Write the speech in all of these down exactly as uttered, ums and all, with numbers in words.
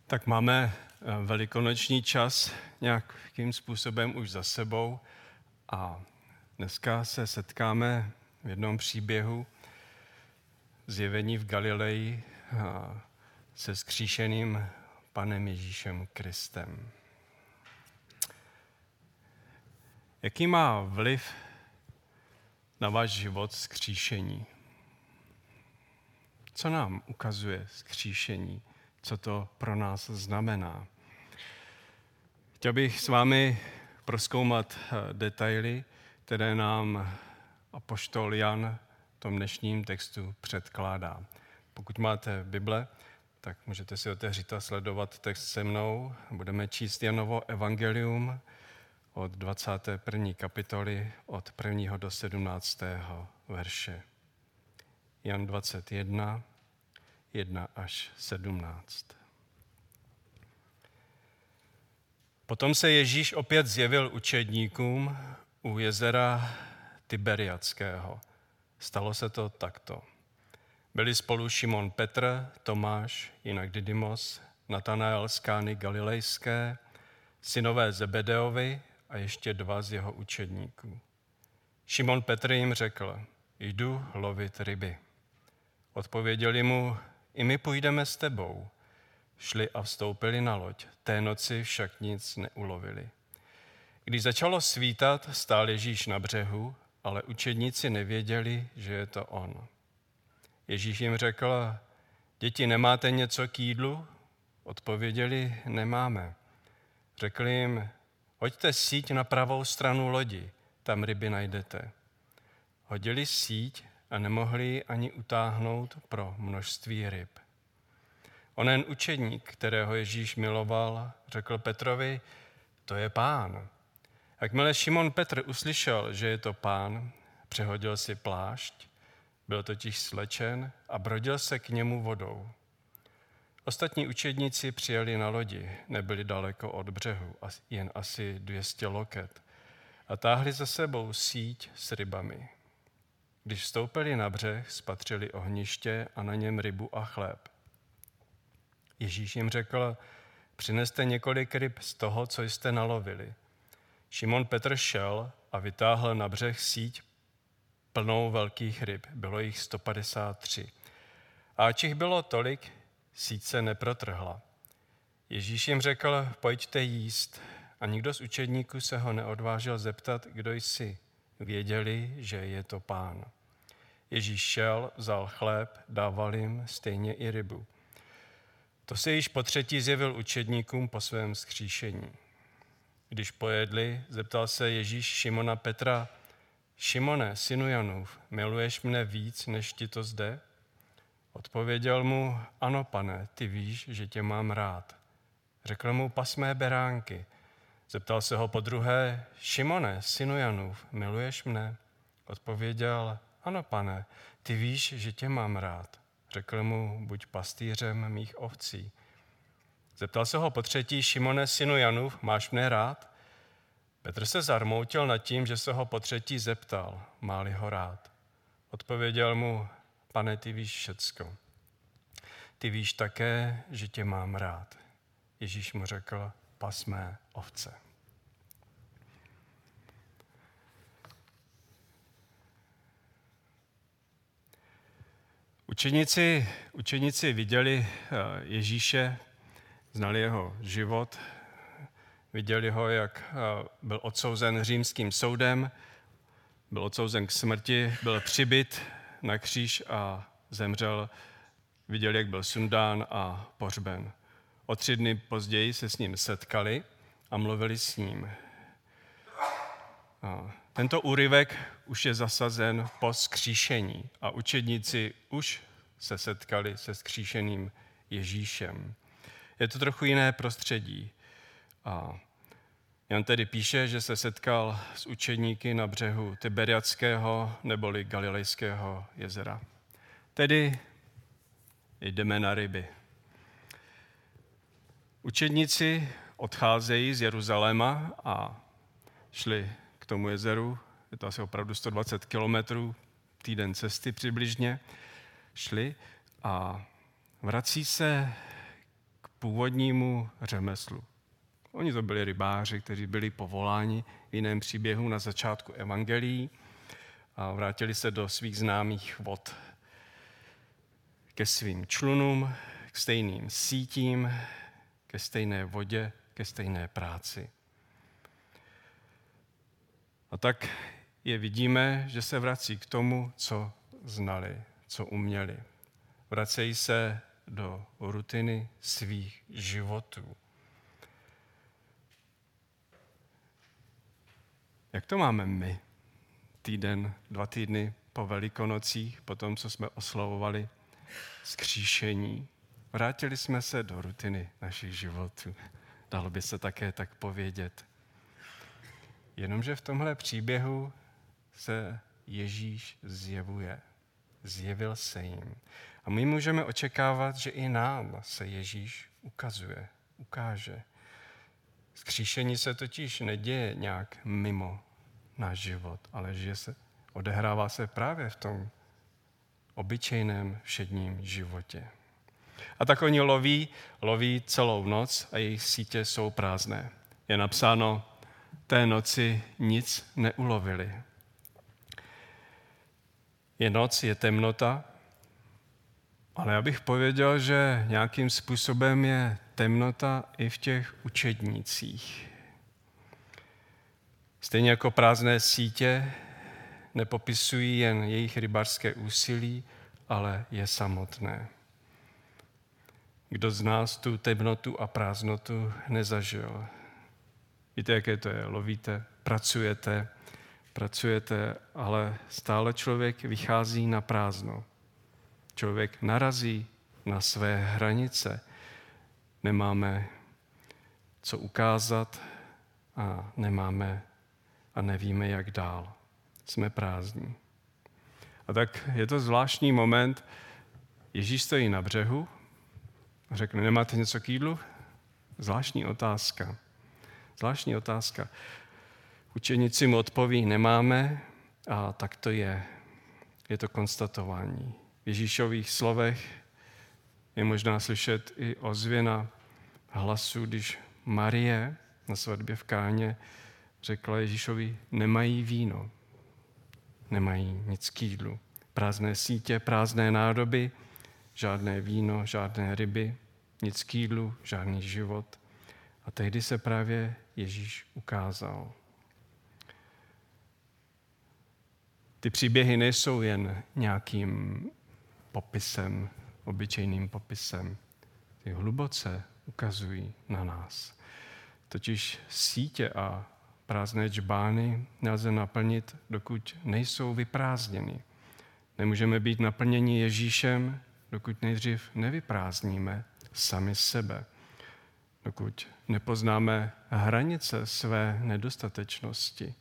Tak máme velikonoční čas nějakým způsobem už za sebou a dneska se setkáme v jednom příběhu zjevení v Galileji se vzkříšeným Panem Ježíšem Kristem. Jaký má vliv na váš život vzkříšení? Co nám ukazuje vzkříšení? Co to pro nás znamená? Chtěl bych s vámi prozkoumat detaily, které nám apoštol Jan v tom dnešním textu předkládá. Pokud máte Bible, tak můžete si otevřít a sledovat text se mnou. Budeme číst Janovo evangelium od dvacáté první kapitoly od prvního do sedmnáctého verše. Jan dvacet jedna, jedna až sedmnáct. Potom se Ježíš opět zjevil učedníkům u jezera Tiberiadského. Stalo se to takto. Byli spolu Šimon Petr, Tomáš, jinak Didymos, Natanael z Kány Galilejské, synové Zebedeovi a ještě dva z jeho učedníků. Šimon Petr jim řekl, jdu lovit ryby. Odpověděli mu, i my půjdeme s tebou. Šli a vstoupili na loď, té noci však nic neulovili. Když začalo svítat, stál Ježíš na břehu, ale učedníci nevěděli, že je to on. Ježíš jim řekl, děti, nemáte něco k jídlu? Odpověděli, nemáme. Řekl jim, hoďte síť na pravou stranu lodi, tam ryby najdete. Hodili síť a nemohli ji ani utáhnout pro množství ryb. Onen učedník, kterého Ježíš miloval, řekl Petrovi, to je Pán. Jakmile Šimon Petr uslyšel, že je to Pán, přehodil si plášť, byl totiž slečen a brodil se k němu vodou. Ostatní učedníci přijeli na lodi, nebyli daleko od břehu, jen asi dvě stě loket, a táhli za sebou síť s rybami. Když vstoupili na břeh, spatřili ohniště a na něm rybu a chléb. Ježíš jim řekl, přineste několik ryb z toho, co jste nalovili. Šimon Petr šel a vytáhl na břeh síť plnou velkých ryb. Bylo jich sto padesát tři. A ač jich bylo tolik, síť se neprotrhla. Ježíš jim řekl, pojďte jíst. A nikdo z učedníků se ho neodvážil zeptat, kdo jsi. Věděli, že je to Pán. Ježíš šel, vzal chléb, dával jim stejně i rybu. To se již po třetí zjevil učedníkům po svém vzkříšení. Když pojedli, zeptal se Ježíš Šimona Petra, Šimone, synu Janův, miluješ mne víc, než ti to zde? Odpověděl mu, ano, pane, ty víš, že tě mám rád. Řekl mu, pas mé beránky. Zeptal se ho podruhé, Šimone, synu Janův, miluješ mne? Odpověděl, ano, pane, ty víš, že tě mám rád. Řekl mu, buď pastýřem mých ovcí. Zeptal se ho potřetí, Šimone, synu Janův, máš mne rád? Petr se zarmoutil nad tím, že se ho potřetí zeptal, má-li ho rád. Odpověděl mu, pane, ty víš všecko. Ty víš také, že tě mám rád. Ježíš mu řekl, pas mé ovce. Učeníci, učeníci viděli Ježíše, znali jeho život, viděli ho, jak byl odsouzen římským soudem, byl odsouzen k smrti, byl přibyt na kříž a zemřel. Viděli, jak byl sundán a pohřben. O tři dny později se s ním setkali a mluvili s ním. A tento úryvek už je zasazen po vzkříšení a učedníci už se setkali se vzkříšeným Ježíšem. Je to trochu jiné prostředí. A Jan tedy píše, že se setkal s učedníky na břehu Tiberiadského neboli Galilejského jezera. Tedy jdeme na ryby. Učedníci odcházejí z Jeruzaléma a šli k tomu jezeru, je to asi opravdu sto dvacet kilometrů, týden cesty přibližně, šli a vrací se k původnímu řemeslu. Oni to byli rybáři, kteří byli povoláni v jiném příběhu na začátku evangelií a vrátili se do svých známých vod ke svým člunům, k stejným sítím, ke stejné vodě, ke stejné práci. A tak je vidíme, že se vrací k tomu, co znali, co uměli. Vracejí se do rutiny svých životů. Jak to máme my? Týden, dva týdny po Velikonocích, po tom, co jsme oslavovali vzkříšení. Vrátili jsme se do rutiny našich životů. Dalo by se také tak povědět. Jenomže v tomhle příběhu se Ježíš zjevuje. Zjevil se jim. A my můžeme očekávat, že i nám se Ježíš ukazuje, ukáže. Vzkříšení se totiž neděje nějak mimo náš život, ale že se odehrává se právě v tom obyčejném všedním životě. A tak oni loví, loví celou noc a jejich sítě jsou prázdné. Je napsáno, té noci nic neulovili. Je noc, je temnota, ale já bych pověděl, že nějakým způsobem je temnota i v těch učednících. Stejně jako prázdné sítě nepopisují jen jejich rybářské úsilí, ale je samotné. Kdo z nás tu temnotu a prázdnotu nezažil? Víte, jaké to je? Lovíte, pracujete, pracujete, ale stále člověk vychází na prázdno. Člověk narazí na své hranice. Nemáme co ukázat a nemáme a nevíme, jak dál. Jsme prázdní. A tak je to zvláštní moment. Ježíš stojí na břehu a řekne, nemáte něco k jídlu? Zvláštní otázka. Zvláštní otázka. Učeníci mu odpoví, nemáme, a tak to je. Je to konstatování. V Ježíšových slovech je možná slyšet i ozvěna hlasu, když Marie na svatbě v Káně řekla Ježíšovi, nemají víno, nemají nic k jídlu. Prázdné sítě, prázdné nádoby, žádné víno, žádné ryby, nic k jídlu, žádný život. A tehdy se právě Ježíš ukázal. Ty příběhy nejsou jen nějakým popisem, obyčejným popisem. Ty hluboce ukazují na nás. Totiž sítě a prázdné džbány nelze naplnit, dokud nejsou vyprázdněny. Nemůžeme být naplněni Ježíšem, dokud nejdřív nevyprázdníme sami sebe. Dokud nepoznáme hranice své nedostatečnosti.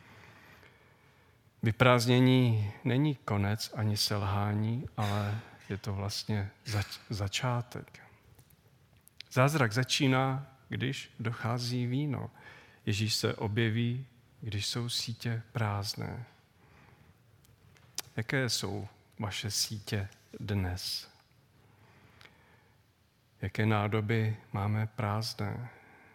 Vyprázdnění není konec ani selhání, ale je to vlastně zač- začátek. Zázrak začíná, když dochází víno. Ježíš se objeví, když jsou sítě prázdné. Jaké jsou vaše sítě dnes? Jaké nádoby máme prázdné?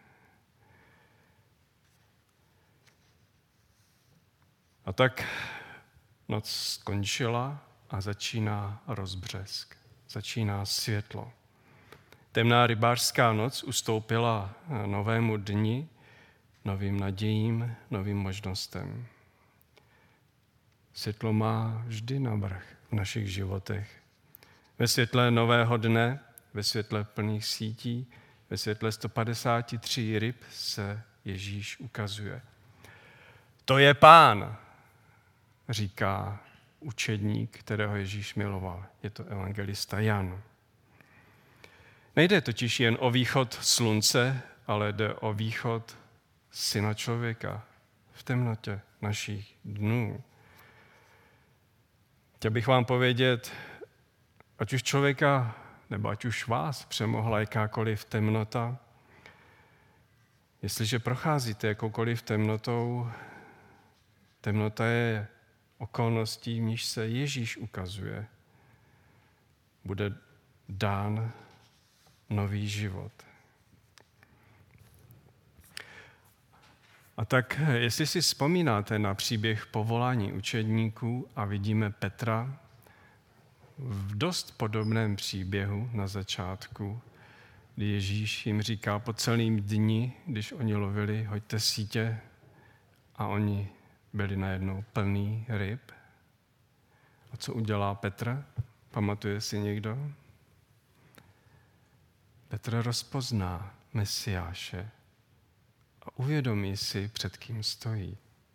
A tak noc skončila a začíná rozbřesk. Začíná světlo. Temná rybářská noc ustoupila novému dni, novým nadějím, novým možnostem. Světlo má vždy navrch v našich životech. Ve světle nového dne, ve světle plných sítí, ve světle sto padesát tři ryb se Ježíš ukazuje. To je Pán, říká učedník, kterého Ježíš miloval. Je to evangelista Jan. Nejde totiž jen o východ slunce, ale jde o východ Syna člověka v temnotě našich dnů. Chtěl bych vám povědět, ať už člověka, nebo ať už vás přemohla jakákoliv temnota, jestliže procházíte jakoukoliv temnotou, temnota je okolností, v níž se Ježíš ukazuje. Bude dán nový život. A tak, jestli si vzpomínáte na příběh povolání učedníků a vidíme Petra v dost podobném příběhu na začátku, kdy Ježíš jim říká po celým dni, když oni lovili, hoďte sítě, a oni byli najednou plný ryb. A co udělá Petr? Pamatuje si někdo? Petr rozpozná Mesiáše a uvědomí si, před kým stojí.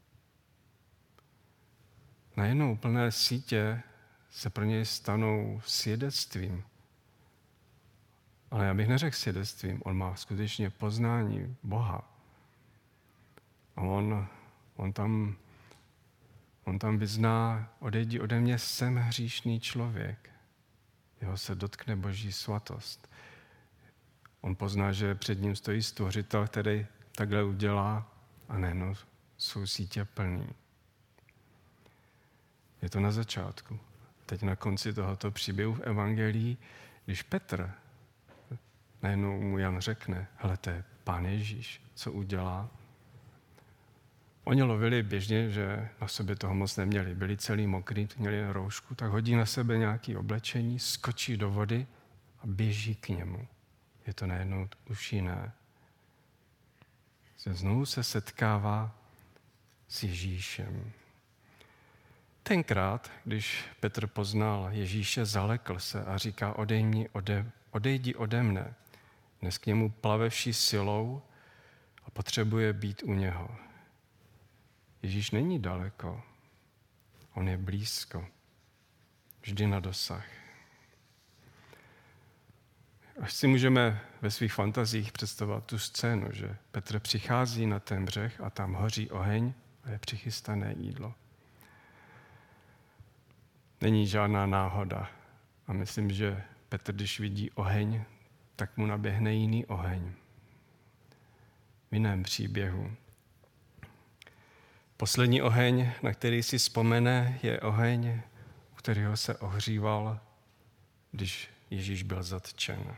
Najednou plné sítě se pro něj stanou svědectvím. Ale já bych neřekl svědectvím, on má skutečně poznání Boha. A on, on, tam, on tam vyzná, odejdi ode mě, jsem hříšný člověk. Jeho se dotkne Boží svatost. On pozná, že před ním stojí Stvořitel, který takhle udělá, a nejenom jsou sítě plný. Je to na začátku. Teď na konci tohoto příběhu v evangelii, když Petr najednou mu Jan řekne, hele, to je Pán Ježíš, co udělá? Oni lovili běžně, že na sobě toho moc neměli. Byli celý mokrý, měli jen roušku, tak hodí na sebe nějaké oblečení, skočí do vody a běží k němu. Je to najednou už jiné. Znovu se setkává s Ježíšem. Tenkrát, když Petr poznal Ježíše, zalekl se a říká, odej mi, ode, odejdi ode mne. Dnes k němu plave vší silou a potřebuje být u něho. Ježíš není daleko, on je blízko, vždy na dosah. Až si můžeme ve svých fantazích představovat tu scénu, že Petr přichází na ten břeh a tam hoří oheň a je přichystané jídlo. Není žádná náhoda. A myslím, že Petr, když vidí oheň, tak mu naběhne jiný oheň. V jiném příběhu. Poslední oheň, na který si vzpomene, je oheň, u kterého se ohříval, když Ježíš byl zatčen.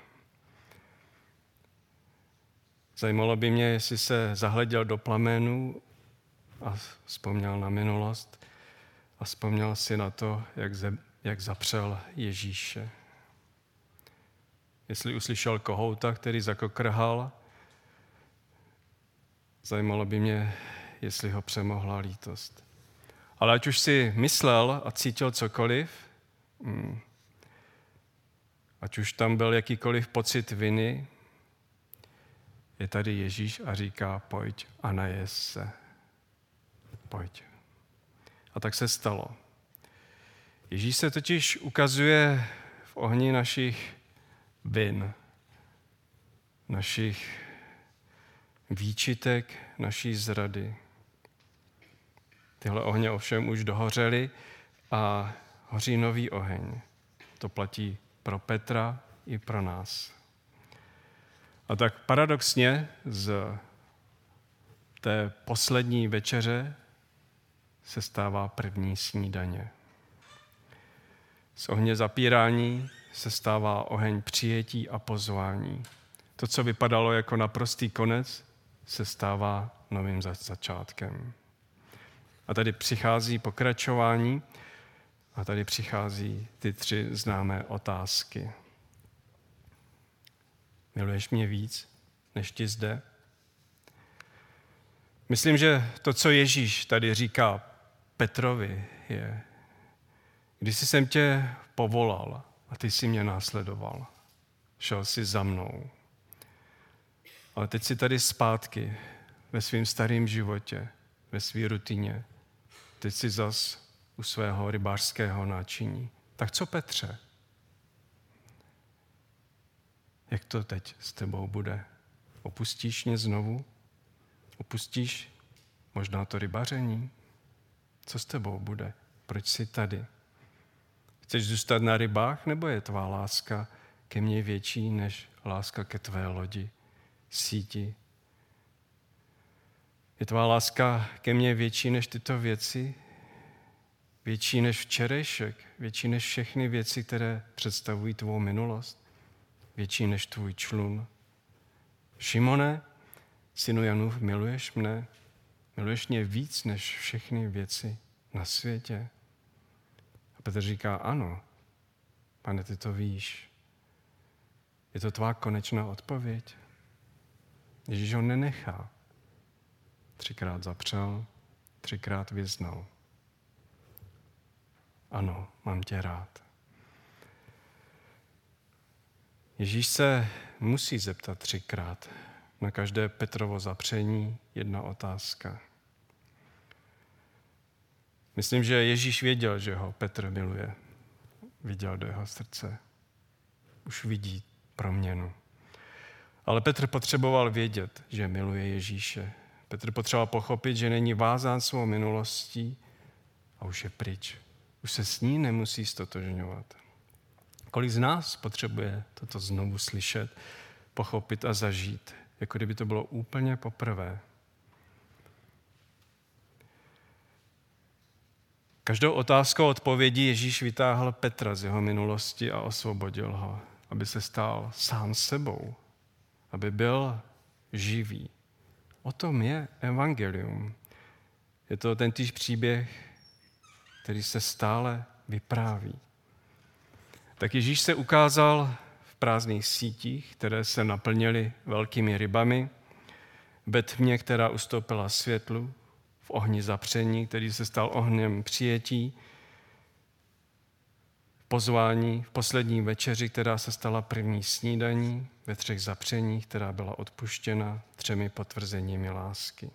Zajímalo by mě, jestli se zahleděl do plamenů a vzpomněl na minulost a vzpomněl si na to, jak, ze, jak zapřel Ježíše. Jestli uslyšel kohouta, který zakokrhal, zajímalo by mě, jestli ho přemohla lítost. Ale ať už si myslel a cítil cokoliv, hmm, ať už tam byl jakýkoliv pocit viny, je tady Ježíš a říká, pojď a najez se. Pojď. A tak se stalo. Ježíš se totiž ukazuje v ohni našich vin, našich výčitek, naší zrady. Tyhle ohně ovšem už dohořely a hoří nový oheň. To platí pro Petra i pro nás. A tak paradoxně z té poslední večeře se stává první snídaně. Z ohně zapírání se stává oheň přijetí a pozvání. To, co vypadalo jako naprostý konec, se stává novým začátkem. A tady přichází pokračování a tady přichází ty tři známé otázky. Miluješ mě víc, než ti zde? Myslím, že to, co Ježíš tady říká Petrovi, je, když jsem tě povolal a ty jsi mě následoval, šel jsi za mnou. Ale teď jsi tady zpátky ve svém starém životě, ve své rutině. Teď jsi zas u svého rybářského náčiní. Tak co, Petře? Jak to teď s tebou bude? Opustíš mě znovu? Opustíš možná to rybaření? Co s tebou bude? Proč jsi tady? Chceš zůstat na rybách, nebo je tvá láska ke mně větší než láska ke tvé lodi, síti? Je tvá láska ke mně větší než tyto věci? Větší než včerejšek? Větší než všechny věci, které představují tvou minulost? větší než tvůj člun? Šimone, synu Janův, miluješ mne? Miluješ mě víc než všechny věci na světě? A Petr říká, ano, Pane, ty to víš. Je to tvá konečná odpověď? Ježíš ho nenechá. Třikrát zapřel, třikrát vyznal. Ano, mám tě rád. Ježíš se musí zeptat třikrát. Na každé Petrovo zapření jedna otázka. Myslím, že Ježíš věděl, že ho Petr miluje. Viděl do jeho srdce. Už vidí proměnu. Ale Petr potřeboval vědět, že miluje Ježíše. Petr potřeboval pochopit, že není vázán svou minulostí a už je pryč. Už se s ní nemusí stotožňovat. Kolik z nás potřebuje toto znovu slyšet, pochopit a zažít, jako kdyby to bylo úplně poprvé. Každou otázkou odpovědí Ježíš vytáhl Petra z jeho minulosti a osvobodil ho, aby se stal sám sebou, aby byl živý. O tom je evangelium. Je to tentýž příběh, který se stále vypráví. Tak Ježíš se ukázal v prázdných sítích, které se naplnily velkými rybami, ve tmě, která ustoupila světlu, v ohni zapření, který se stal ohněm přijetí, pozvání v poslední večeři, která se stala první snídaní, ve třech zapřeních, která byla odpuštěna třemi potvrzeními lásky.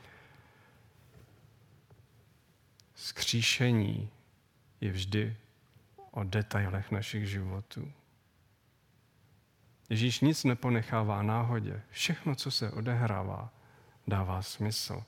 Vzkříšení je vždy o detailech našich životů. Ježíš nic neponechává náhodě. Všechno, co se odehrává, dává smysl.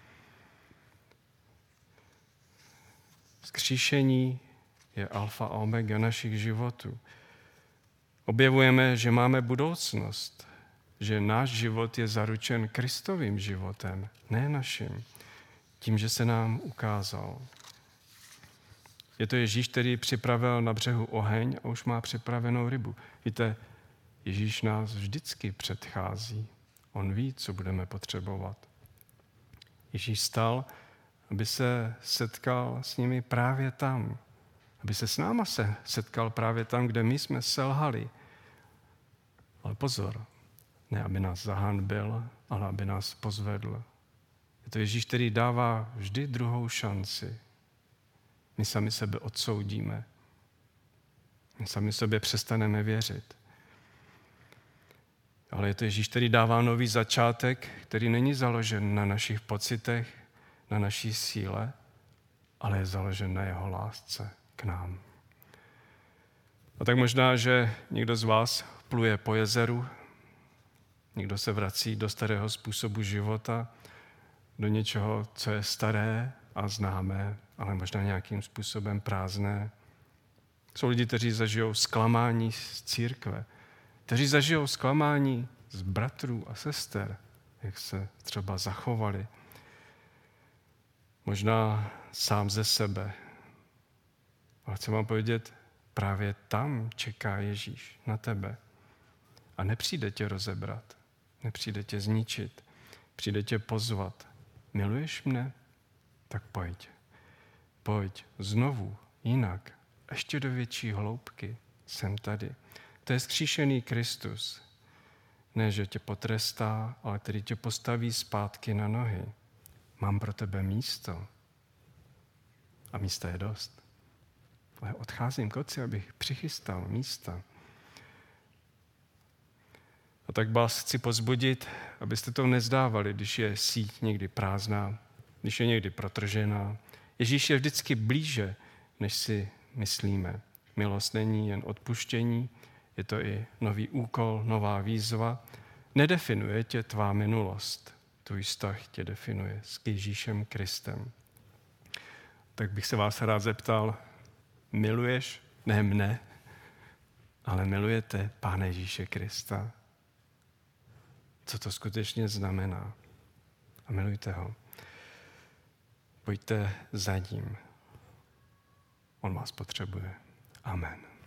Vzkříšení je alfa a omega našich životů. Objevujeme, že máme budoucnost, že náš život je zaručen Kristovým životem, ne naším, tím, že se nám ukázal. Je to Ježíš, který připravil na břehu oheň a už má připravenou rybu. Víte, Ježíš nás vždycky předchází. On ví, co budeme potřebovat. Ježíš stal, aby se setkal s nimi právě tam. Aby se s náma se setkal právě tam, kde my jsme selhali. Ale pozor, ne aby nás zahanbil, ale aby nás pozvedl. Je to Ježíš, který dává vždy druhou šanci. My sami sebe odsoudíme. My sami sobě přestaneme věřit. Ale je to Ježíš, který dává nový začátek, který není založen na našich pocitech, na naší síle, ale je založen na jeho lásce k nám. A tak možná, že někdo z vás pluje po jezeru, někdo se vrací do starého způsobu života, do něčeho, co je staré a známé, ale možná nějakým způsobem prázdné. Jsou lidi, kteří zažijou zklamání z církve, kteří zažijou zklamání z bratrů a sester, jak se třeba zachovali. Možná sám ze sebe. Ale chci vám povědět, právě tam čeká Ježíš na tebe. A nepřijde tě rozebrat, nepřijde tě zničit, přijde tě pozvat. Miluješ mne? Tak pojď. Pojď znovu, jinak, ještě do větší hloubky. Jsem tady. To je vzkříšený Kristus. Ne, že tě potrestá, ale který tě postaví zpátky na nohy. Mám pro tebe místo. A místa je dost. Ale odcházím k Otci, abych přichystal místa. A tak vás chci pozbudit, abyste to nezdávali, když je síť někdy prázdná, když je někdy protržená. Ježíš je vždycky blíže, než si myslíme. Milost není jen odpuštění, je to i nový úkol, nová výzva. Nedefinuje tě tvá minulost, tvůj vztah tě definuje s Ježíšem Kristem. Tak bych se vás rád zeptal, miluješ, ne mne, ale milujete Pána Ježíše Krista? Co to skutečně znamená? A milujte ho. Pojďte za ním. On vás potřebuje. Amen.